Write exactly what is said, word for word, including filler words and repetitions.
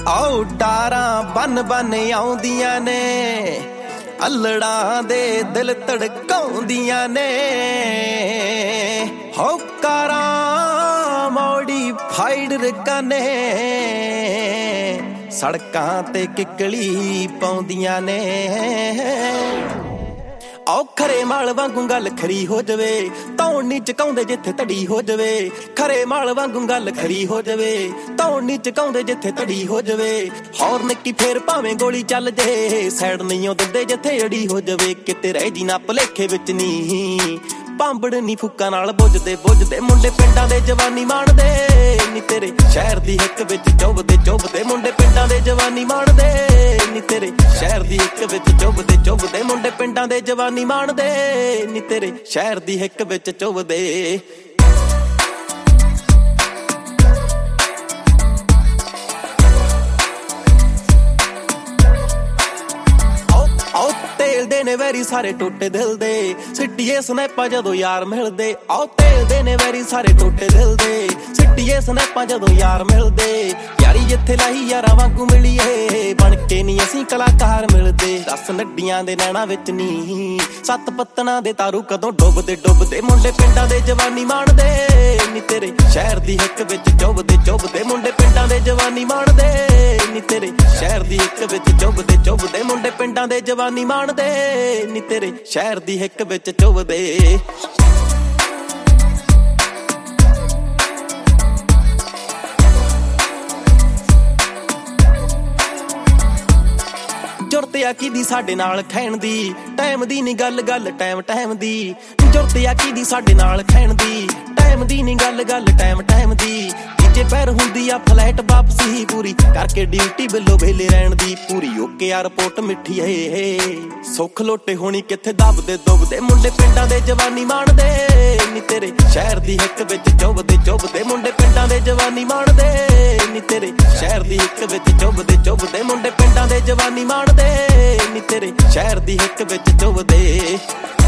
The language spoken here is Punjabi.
ਆਓ ਡਾਰਾਂ ਬਨ ਬਨ ਆਉਂਦੀਆਂ ਨੇ, ਅਲੜਾਂ ਦੇ ਦਿਲ ਧੜਕਾਉਂਦੀਆਂ ਨੇ। ਹੋ ਕਾਰਾਂ ਮੋਡੀਫਾਈਡ ਰਕਾਨੇ, ਸੜਕਾਂ ਤੇ ਕਿੱਕਲੀ ਪਾਉਂਦੀਆਂ ਨੇ। ਆਓ ਖਰੇ ਮਾਲ ਵਾਂਗੂ ਗੱਲ ਖਰੀ ਹੋ ਜਵੇ, ਧੌਣ ਨੀ ਚਕਾਉਂਦੇ ਜਿੱਥੇ ਧੜੀ ਹੋ ਜਵੇ। ਖਰੇ ਮਾਲ ਵਾਂਗੂ ਗੱਲ ਖਰੀ ਹੋ ਜਵੇ, ਧੌਣ ਨੀ ਚਕਾਉਂਦੇ ਜਿੱਥੇ ਧੜੀ ਹੋ ਜਵੇ। ਹੌਰ ਨਿੱਕੀ ਫੇਰ ਭਾਵੇਂ ਗੋਲੀ ਚੱਲ ਜੇ, ਸਾਈਡ ਨਹੀਂ ਉਹ ਦਿੰਦੇ ਜਿੱਥੇ ਅੜੀ ਹੋ ਜਵੇ। ਕਿਤੇ ਰਹਿ ਜੀ ਨਾ ਭੁਲੇਖੇ ਵਿੱਚ ਨੀ, ਭਾਂਬੜ ਨੀ ਫੁੱਕਾਂ ਨਾਲ ਬੁੱਝਦੇ ਬੁੱਝਦੇ ਮੁੰਡੇ ਪਿੰਡਾਂ ਦੇ ਜਵਾਨੀ ਮਾਣਦੇ ਨੀ। ਤੇਰੇ ਸ਼ਹਿਰ ਦੀ ਹਿੱਕ ਵਿੱਚ ਚੁੱਭਦੇ ਚੁੱਭਦੇ ਮੁੰਡੇ ਪਿੰਡਾਂ ਦੇ ਜਵਾਨੀ ਮਾਣਦੇ ਨੀ। ਤੇਰੇ ਸ਼ਹਿਰ ਦੀ ਹਿੱਕ ਵਿੱਚ ਚੁੱਭਦੇ ਚੁੱਭਦੇ ਮੁੰਡੇ ਪਿੰਡਾਂ ਦੇ ਜਵਾਨੀ ਮਾਣਦੇ ਨੀ। ਤੇਰੇ ਸ਼ਹਿਰ ਦੀ ਹਿੱਕ ਵਿੱਚ ਚੁੱਭਦੇ। ਤੇਲਦੇ ਨੇ ਵੈਰੀ ਸਾਰੇ ਟੋਟੇ ਦਿਲ ਦੇ, ਸਿੱਟੀਏ ਸਨੈਪਾਂ ਜਦੋਂ ਯਾਰ ਮਿਲਦੇ। ਆਓ ਤੇਲਦੇ ਨੇ ਵੈਰੀ ਸਾਰੇ ਟੋਟੇ ਦਿਲ ਦੇ, ਸਿੱਟੀਏ ਸਨੈਪਾਂ ਜਦੋਂ ਯਾਰ ਮਿਲਦੇ। ਯਾਰੀ ਜਿੱਥੇ ਲਾਈ ਯਾਰਾਂ ਵਾਂਗੂ ਮਿਲੀਏ, ਬਣ ਕੇ ਨੀ ਅਸੀਂ ਕਲਾਕਾਰ ਮਿਲਦੇ। ਦਸ ਨੱਡੀਆਂ ਦੇ ਨੈਣਾ ਵਿੱਚ ਨੀ, ਸੱਤ ਪੱਤਣਾ ਦੇ ਤਾਰੂ ਕਦੋਂ ਡੁੱਬਦੇ ਡੁੱਬਦੇ ਮੁੰਡੇ ਪਿੰਡਾਂ ਦੇ ਜਵਾਨੀ ਮਾਣਦੇ ਨੀ। ਤੇਰੇ ਸ਼ਹਿਰ ਦੀ ਹਿੱਕ ਵਿੱਚ ਚੁੱਭਦੇ ਚੁੱਭਦੇ ਮੁੰਡੇ ਪਿੰਡਾਂ ਦੇ ਜਵਾਨੀ ਮਾਣਦੇ ਨੀ। ਤੇਰੇ ਸ਼ਹਿਰ ਦੀ ਹਿੱਕ ਵਿੱਚ ਚੁੱਭਦੇ ਚੁੱਭਦੇ ਮੁੰਡੇ ਪਿੰਡਾਂ ਦੇ ਜਵਾਨੀ ਮਾਣਦੇ ਨੀ। ਤੇਰੇ ਸ਼ਹਿਰ ਦੀ ਹਿੱਕ ਵਿੱਚ ਚੁੱਭਦੇ। ਜ਼ਰੂਰਤ ਆ ਕਿਦੀ ਸਾਡੇ ਨਾਲ ਖੈਣ ਦੀ, ਟਾਈਮ ਦੀ ਨੀ ਗੱਲ ਗੱਲ ਟਾਈਮ ਟਾਈਮ ਦੀ। ਜ਼ਰੂਰਤ ਆ ਕਿਦੀ ਸਾਡੇ ਨਾਲ ਖੈਣ ਦੀ, ਟਾਈਮ ਦੀ ਨੀ ਗੱਲ ਗੱਲ ਟਾਈਮ ਟਾਈਮ ਦੀ। ਜੇ ਪੈਰ ਹੁੰਦੀ ਆ ਫਲੈਟ ਵਾਪਸੀ ਪੂਰੀ ਕਰਕੇ, ਡਿਊਟੀ ਬਿੱਲੋ ਵੇਲੇ ਰਹਿਣ ਦੀ ਪੂਰੀ। ਓਕੇ ਆ ਰਿਪੋਰਟ ਮਿੱਠੀ ਏ, ਸੁੱਖ ਲੋਟੇ ਹੋਣੀ ਕਿੱਥੇ ਦਬਦੇ ਦੁਬਦੇ ਮੁੰਡੇ ਪਿੰਡਾਂ ਦੇ ਜਵਾਨੀ ਮਾਣਦੇ ਨੀ। ਤੇਰੇ ਸ਼ਹਿਰ ਦੀ ਹਿੱਕ ਵਿੱਚ ਚੁੱਭਦੇ ਚੁੱਭਦੇ ਮੁੰਡੇ ਪਿੰਡਾਂ ਦੇ ਜਵਾਨੀ ਮਾਣਦੇ ਨੀ। ਤੇਰੇ ਸ਼ਹਿਰ ਦੀ ਹਿੱਕ ਵਿੱਚ ਚੁੱਭਦੇ ਚੁੱਭਦੇ ਮੁੰਡੇ ਪਿੰਡਾਂ ਦੇ ਜਵਾਨੀ ਮਾਣਦੇ ਨੀ। ਤੇਰੇ ਸ਼ਹਿਰ ਦੀ ਹਿੱਕ ਵਿੱਚ ਚੁੱਭਦੇ।